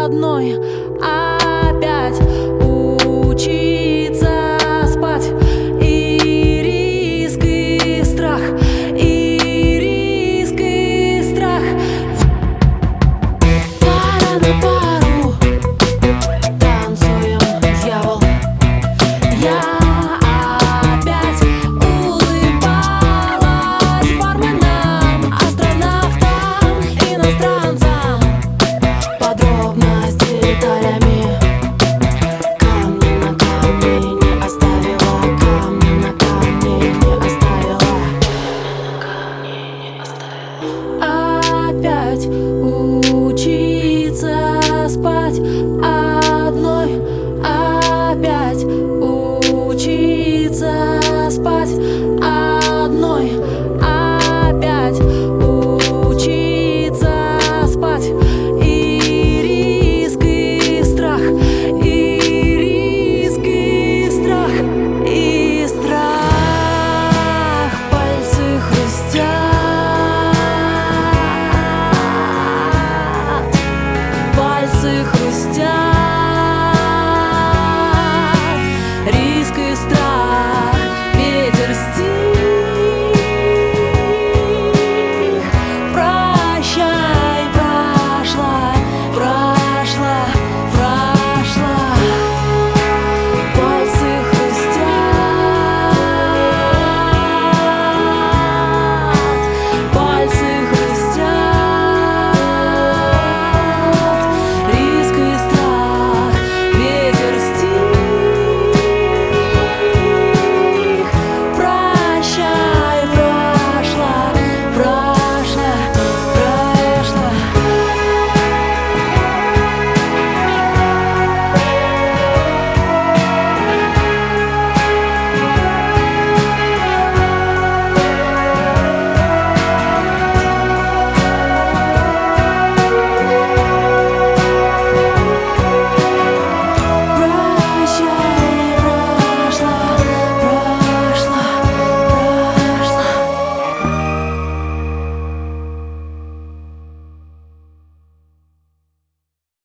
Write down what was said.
одной. Опять учиться спать. И риск, и страх, и риск, и страх. Пара на пару танцуем, дьявол. Я опять улыбалась барменам, астронавтам, иностранцам. Подробно с деталями. Камни на камне не оставила, камни на камне не оставила, камни не оставила. Опять учиться спать.